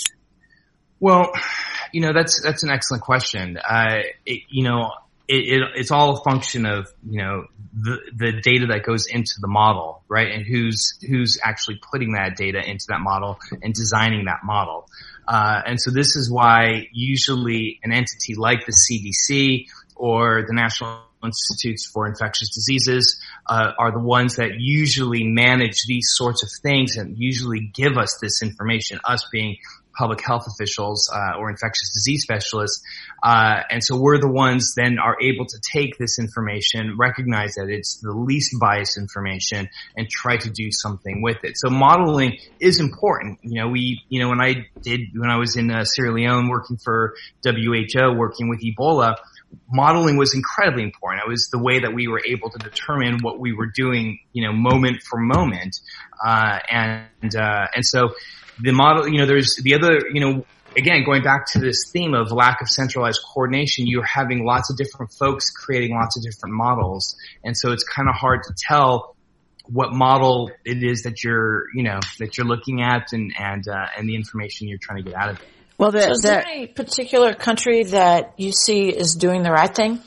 [SPEAKER 6] Well, you know, that's that's an excellent question. Uh, it, you know, it, it, it's all a function of, you know, the the data that goes into the model, right? And who's who's actually putting that data into that model and designing that model. Uh, and so this is why usually an entity like the C D C or the National Institutes for Infectious Diseases uh, are the ones that usually manage these sorts of things and usually give us this information, us being public health officials uh, or infectious disease specialists. Uh, and so we're the ones then are able to take this information, recognize that it's the least biased information, and try to do something with it. So modeling is important. You know, we, you know, when I did, when I was in uh, Sierra Leone working for W H O, working with Ebola, modeling was incredibly important. It was the way that we were able to determine what we were doing, you know, moment for moment. Uh, and, uh, and so the model, you know, there's the other, you know, again, going back to this theme of lack of centralized coordination, you're having lots of different folks creating lots of different models. And so it's kind of hard to tell what model it is that you're, you know, that you're looking at and, and, uh, and the information you're trying to get out of it.
[SPEAKER 2] Well, the, so is there any particular country that you see is doing the right thing?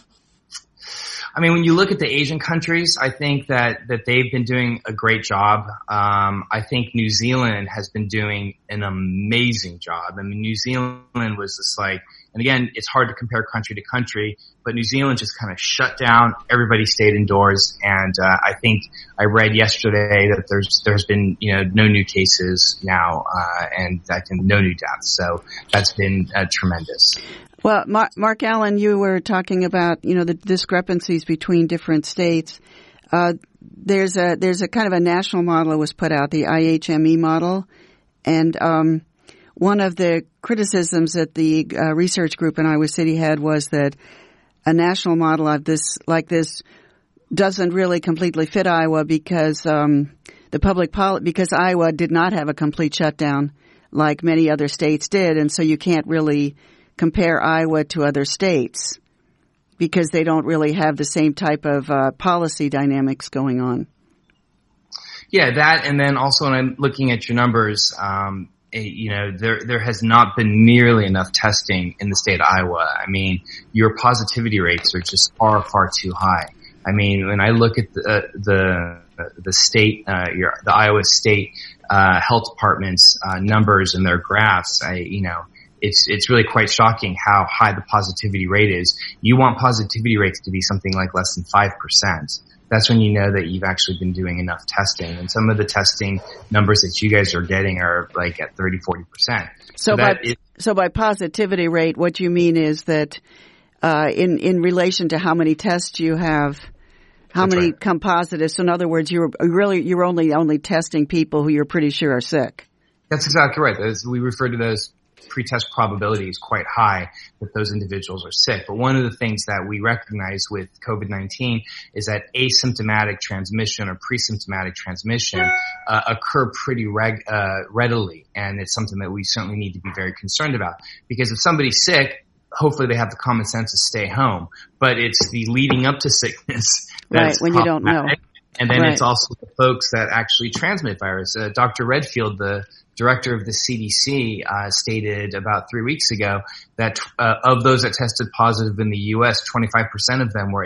[SPEAKER 6] I mean, when you look at the Asian countries, I think that, that they've been doing a great job. Um, I think New Zealand has been doing an amazing job. I mean, New Zealand was just like, and again, it's hard to compare country to country, but New Zealand just kind of shut down. Everybody stayed indoors. And, uh, I think I read yesterday that there's, there's been, you know, no new cases now, uh, and I think no new deaths. So that's been uh, tremendous.
[SPEAKER 1] Well, Mark, Mark Allen, you were talking about, you know, the discrepancies between different states. Uh, there's a, there's a kind of a national model that was put out, the I H M E model. And, um, one of the criticisms that the uh, research group in Iowa City had was that a national model of this, like this, doesn't really completely fit Iowa because, um, the public policy, because Iowa did not have a complete shutdown like many other states did. And so you can't really compare Iowa to other states because they don't really have the same type of uh, policy dynamics going on.
[SPEAKER 6] Yeah, that, and then also when I'm looking at your numbers, um, you know, there there has not been nearly enough testing in the state of Iowa. I mean, your positivity rates are just far, far too high. I mean, when I look at the uh, the the state, uh, your the Iowa State uh, Health Department's uh, numbers and their graphs, I you know. It's, it's really quite shocking how high the positivity rate is. You want positivity rates to be something like less than five percent. That's when you know that you've actually been doing enough testing. And some of the testing numbers that you guys are getting are like at thirty, forty percent.
[SPEAKER 1] So, so by, is, so by positivity rate, what you mean is that, uh, in, in relation to how many tests you have, how many right. come positive. So in other words, you're really, you're only, only testing people who you're pretty sure are sick.
[SPEAKER 6] That's exactly right. Those, we refer to those pretest probability is quite high that those individuals are sick. But one of the things that we recognize with COVID nineteen is that asymptomatic transmission or pre-symptomatic transmission uh, occur pretty reg- uh, readily. And it's something that we certainly need to be very concerned about. Because if somebody's sick, hopefully they have the common sense to stay home. But it's the leading up to sickness that's
[SPEAKER 1] right, when you don't know.
[SPEAKER 6] And then
[SPEAKER 1] right.
[SPEAKER 6] it's also the folks that actually transmit virus. Uh, Doctor Redfield, the director of the C D C, uh, stated about three weeks ago that uh, of those that tested positive in the U S, twenty-five percent of them were asymptomatic.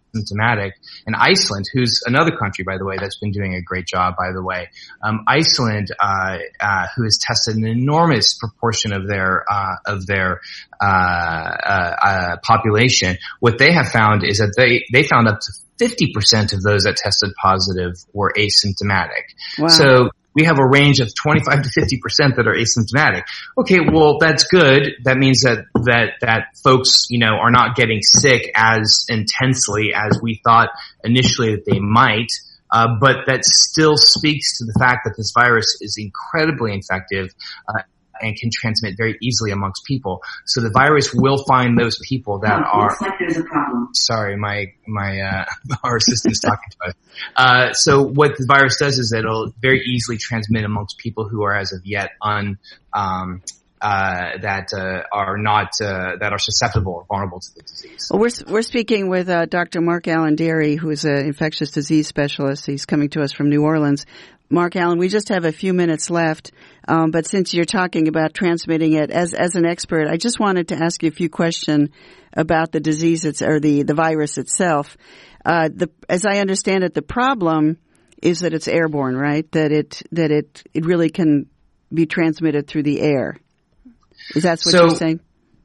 [SPEAKER 6] asymptomatic. And Iceland, who's another country, by the way, that's been doing a great job, by the way, um, Iceland, uh, uh, who has tested an enormous proportion of their, uh, of their, uh, uh, uh, population, what they have found is that they, they found up to fifty percent of those that tested positive were asymptomatic.
[SPEAKER 1] Wow.
[SPEAKER 6] So we have a range of twenty-five to fifty percent that are asymptomatic. Okay, well, that's good. That means that, that, that folks, you know, are not getting sick as intensely as we thought initially that they might. Uh, but that still speaks to the fact that this virus is incredibly infective, uh, and can transmit very easily amongst people. So the virus will find those people that
[SPEAKER 1] oh,
[SPEAKER 6] are.
[SPEAKER 1] Looks like there's a problem.
[SPEAKER 6] Sorry, my my uh, our assistant is talking to us. Uh, so what the virus does is that it'll very easily transmit amongst people who are as of yet un um, uh, that uh, are not uh, that are susceptible or vulnerable to the disease.
[SPEAKER 1] Well, we're we're speaking with uh, Doctor Mark Alain Dery, who is an infectious disease specialist. He's coming to us from New Orleans. Mark Allen, we just have a few minutes left, um, but since you're talking about transmitting it as as an expert, I just wanted to ask you a few questions about the disease it's, or the the virus itself. Uh, the as I understand it, the problem is that it's airborne, right? That it that it it really can be transmitted through the air. Is that what
[SPEAKER 6] so,
[SPEAKER 1] you're saying?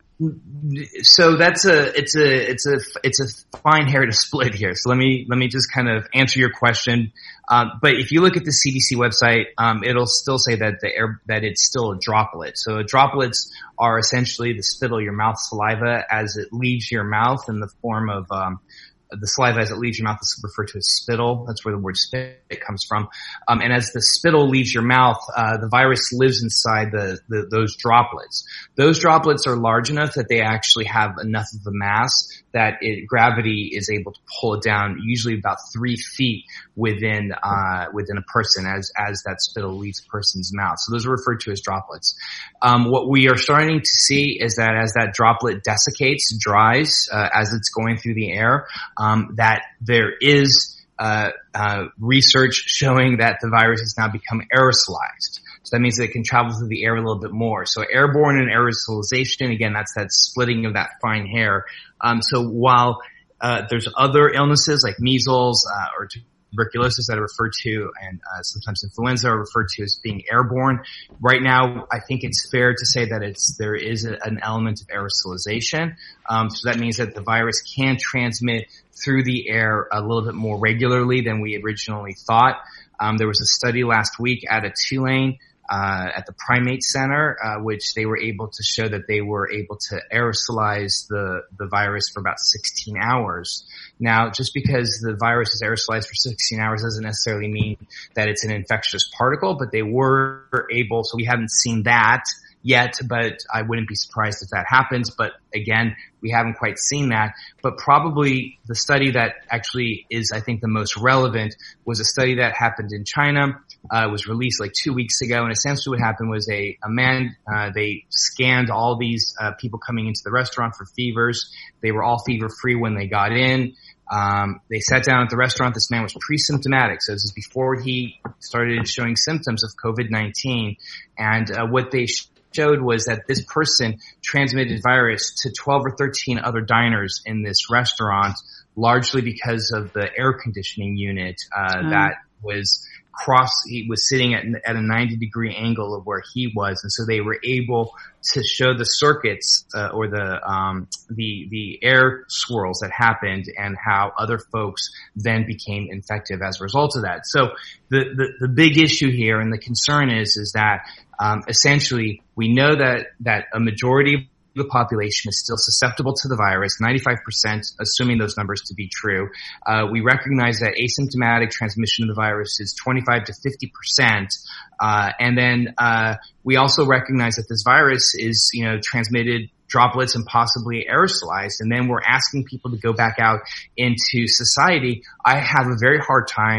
[SPEAKER 6] So that's a it's a it's a it's a fine hair to split here. So let me let me just kind of answer your question. Um, but if you look at the C D C website, um, it'll still say that the air that it's still a droplet. So droplets are essentially the spittle, your mouth saliva, as it leaves your mouth in the form of um, the saliva as it leaves your mouth is referred to as spittle. That's where the word spit comes from. Um, and as the spittle leaves your mouth, uh, the virus lives inside the, the those droplets. Those droplets are large enough that they actually have enough of a mass that it, gravity is able to pull it down, usually about three feet within uh, within a person as as that spittle leaves a person's mouth. So those are referred to as droplets. Um, what we are starting to see is that as that droplet desiccates, dries, uh, as it's going through the air, um, that there is uh, uh, research showing that the virus has now become aerosolized. So that means that it can travel through the air a little bit more. So airborne and aerosolization, again, that's that splitting of that fine hair. Um, so while uh, there's other illnesses like measles uh, or tuberculosis that are referred to, and uh, sometimes influenza are referred to as being airborne, right now I think it's fair to say that it's there is a, an element of aerosolization. Um, so that means that the virus can transmit through the air a little bit more regularly than we originally thought. Um, there was a study last week out of Tulane Uh, at the Primate Center, uh, which they were able to show that they were able to aerosolize the, the virus for about sixteen hours. Now, just because the virus is aerosolized for sixteen hours doesn't necessarily mean that it's an infectious particle, but they were able, so we haven't seen that yet, but I wouldn't be surprised if that happens. But again, we haven't quite seen that. But probably the study that actually is, I think, the most relevant was a study that happened in China. Uh, it was released like two weeks ago, and essentially what happened was a, a man, uh, they scanned all these uh, people coming into the restaurant for fevers. They were all fever-free when they got in. Um, they sat down at the restaurant. This man was pre-symptomatic, so this is before he started showing symptoms of COVID nineteen. And uh, what they sh- showed was that this person transmitted virus to twelve or thirteen other diners in this restaurant, largely because of the air conditioning unit uh, mm. that was cross, he was sitting at, at a ninety degree angle of where he was. And so they were able to show the circuits, uh, or the, um, the, the air swirls that happened and how other folks then became infective as a result of that. So the, the, the big issue here and the concern is, is that, um, essentially we know that, that a majority the population is still susceptible to the virus, ninety-five percent, assuming those numbers to be true. Uh, we recognize that asymptomatic transmission of the virus is twenty-five to fifty percent. Uh, and then, uh, we also recognize that this virus is, you know, transmitted droplets and possibly aerosolized. And then we're asking people to go back out into society. I have a very hard time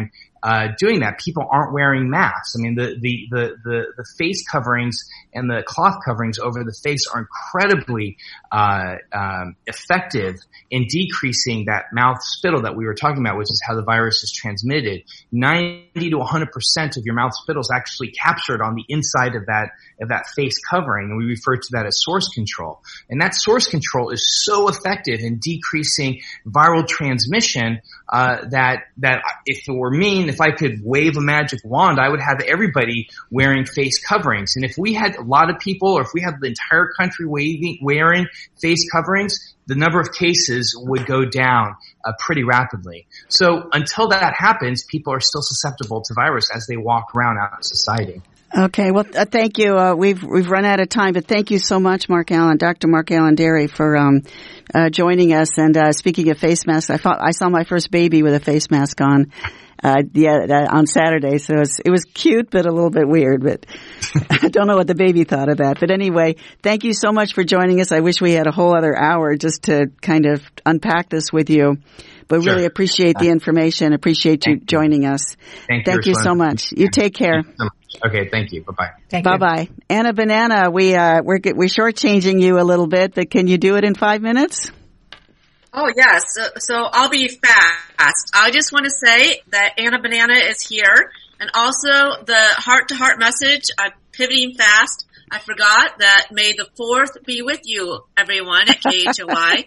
[SPEAKER 6] uh, doing that. People aren't wearing masks. I mean, the, the, the, the, the face coverings and the cloth coverings over the face are incredibly, uh, um, effective in decreasing that mouth spittle that we were talking about, which is how the virus is transmitted. ninety to one hundred percent of your mouth spittle is actually captured on the inside of that, of that face covering. And we refer to that as source control. And that source control is so effective in decreasing viral transmission, uh, that, that if it were me, if I could wave a magic wand, I would have everybody wearing face coverings. And if we had a lot of people, or if we had the entire country waving, wearing face coverings, the number of cases would go down uh, pretty rapidly. So until that happens, people are still susceptible to virus as they walk around out in society.
[SPEAKER 1] Okay, well, uh, thank you. Uh, we've we've run out of time, but thank you so much, Mark Allen, Doctor Mark Allen Derry, for um, uh, joining us. And uh, speaking of face masks, I thought I saw my first baby with a face mask on. Uh, yeah, uh, on Saturday, so it was, it was cute, but a little bit weird, but I don't know what the baby thought of that. But anyway, thank you so much for joining us. I wish we had a whole other hour just to kind of unpack this with you, but sure. Really appreciate the information. Appreciate you joining us.
[SPEAKER 6] Thank,
[SPEAKER 1] thank you, you so much. You take care.
[SPEAKER 6] Okay, thank you. Bye-bye.
[SPEAKER 2] Thank
[SPEAKER 1] bye bye. Anna Banana, we, uh, we're, we're shortchanging you a little bit, but can you do it in five minutes?
[SPEAKER 7] Oh, yes. So, so I'll be fast. I just want to say that Anna Banana is here. And also the heart-to-heart message, I'm pivoting fast. I forgot that may the fourth be with you, everyone, at K H O I.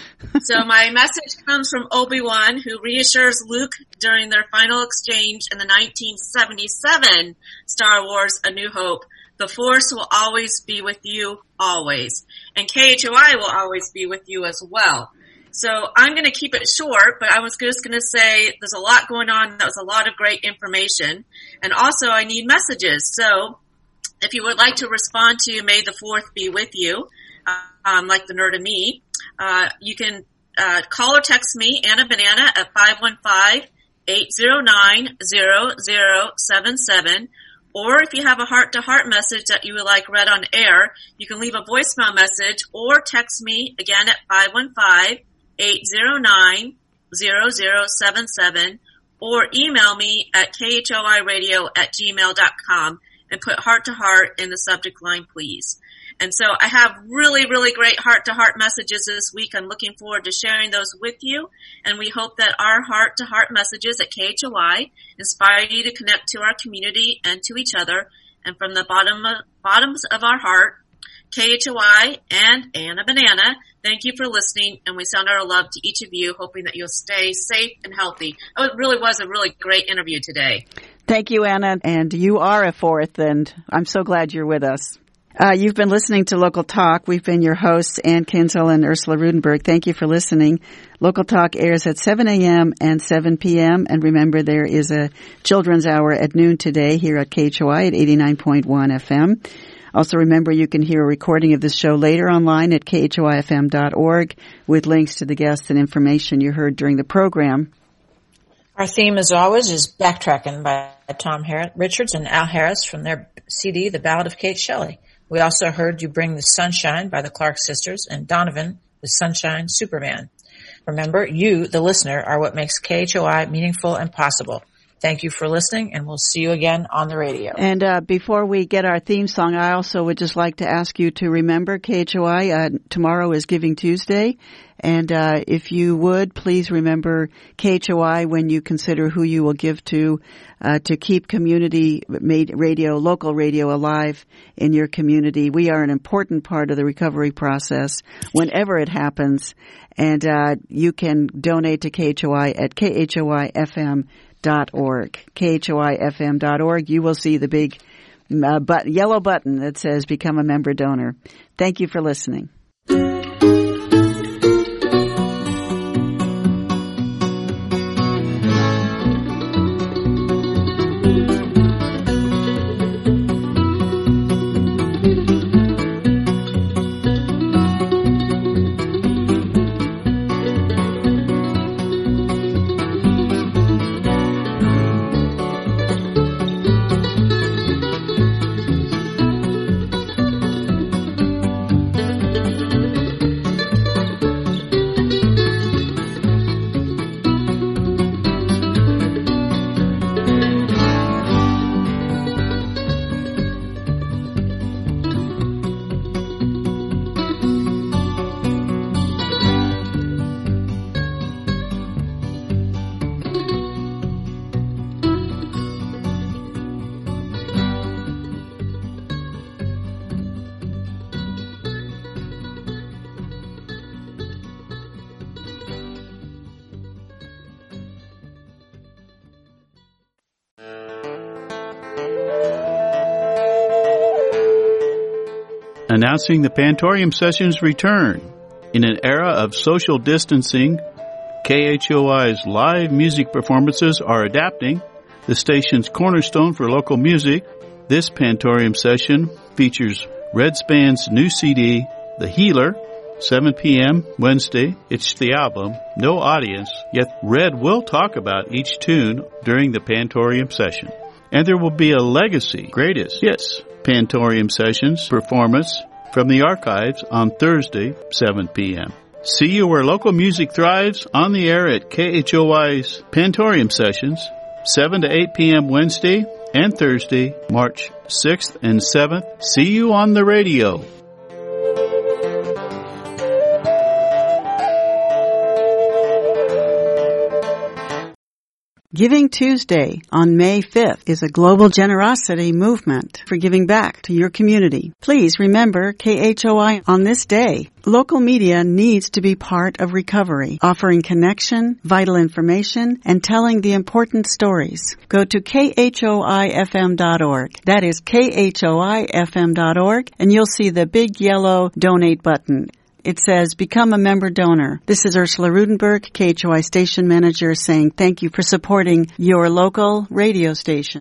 [SPEAKER 7] So my message comes from Obi-Wan, who reassures Luke during their final exchange in the nineteen seventy-seven Star Wars A New Hope. The Force will always be with you, always. And K H O I will always be with you as well. So I'm going to keep it short, but I was just going to say there's a lot going on. That was a lot of great information. And also I need messages. So if you would like to respond to May the fourth be with you, um, like the nerd and me, uh, you can uh, call or text me, Anna Banana, at five one five, eight zero nine, zero zero seven seven. Or if you have a heart-to-heart message that you would like read on air, you can leave a voicemail message or text me again at five one five, eight zero nine, zero zero seven seven, or email me at khoiradio at gmail dot com and put heart to heart in the subject line, please. And so I have really, really great heart-to-heart messages this week. I'm looking forward to sharing those with you. And we hope that our heart-to-heart messages at K H O I inspire you to connect to our community and to each other. And from the bottom of, bottoms of our heart, K H O I and Anna Banana, thank you for listening, and we send our love to each of you, hoping that you'll stay safe and healthy. Oh, it really was a really great interview today.
[SPEAKER 1] Thank you, Anna, and you are a fourth, and I'm so glad you're with us. Uh, you've been listening to Local Talk. We've been your hosts, Ann Kinsel and Ursula Rudenberg. Thank you for listening. Local Talk airs at seven a.m. and seven p.m. And remember, there is a children's hour at noon today here at K H O I at eighty-nine point one F M. Also remember, you can hear a recording of this show later online at K H O I F M dot org with links to the guests and information you heard during the program.
[SPEAKER 2] Our theme, as always, is Backtracking by Tom Harris, Richards and Al Harris from their C D, The Ballad of Kate Shelley. We also heard You Bring the Sunshine by the Clark Sisters and Donovan, the Sunshine Superman. Remember, you, the listener, are what makes K H O I meaningful and possible. Thank you for listening, and we'll see you again on the radio.
[SPEAKER 1] And uh, before we get our theme song, I also would just like to ask you to remember K H O I. Uh, tomorrow is Giving Tuesday, and uh, if you would, please remember K H O I when you consider who you will give to uh, to keep community made radio, local radio alive in your community. We are an important part of the recovery process whenever it happens, and uh, you can donate to K H O I at K H O I F M dot org. K H O I F M dot org. You will see the big uh, but, yellow button that says Become a Member Donor. Thank you for listening.
[SPEAKER 8] announcing the Pantorium Sessions return. In an era of social distancing, K H O I's live music performances are adapting. The station's cornerstone for local music, this Pantorium Session features Red Span's new C D, The Healer, seven p.m. Wednesday. It's the album, no audience, yet Red will talk about each tune during the Pantorium Session. And there will be a Legacy Greatest Hits Pantorium Sessions performance from the archives on Thursday, seven p.m. See you where local music thrives on the air at K H O I's Pantorium Sessions, seven to eight p.m. Wednesday and Thursday, March sixth and seventh. See you on the radio.
[SPEAKER 1] Giving Tuesday on May fifth is a global generosity movement for giving back to your community. Please remember K H O I on this day. Local media needs to be part of recovery, offering connection, vital information, and telling the important stories. Go to K H O I F M dot org. That is K H O I F M dot org, and you'll see the big yellow donate button. It says, become a member donor. This is Ursula Rudenberg, K H O I station manager, saying thank you for supporting your local radio station.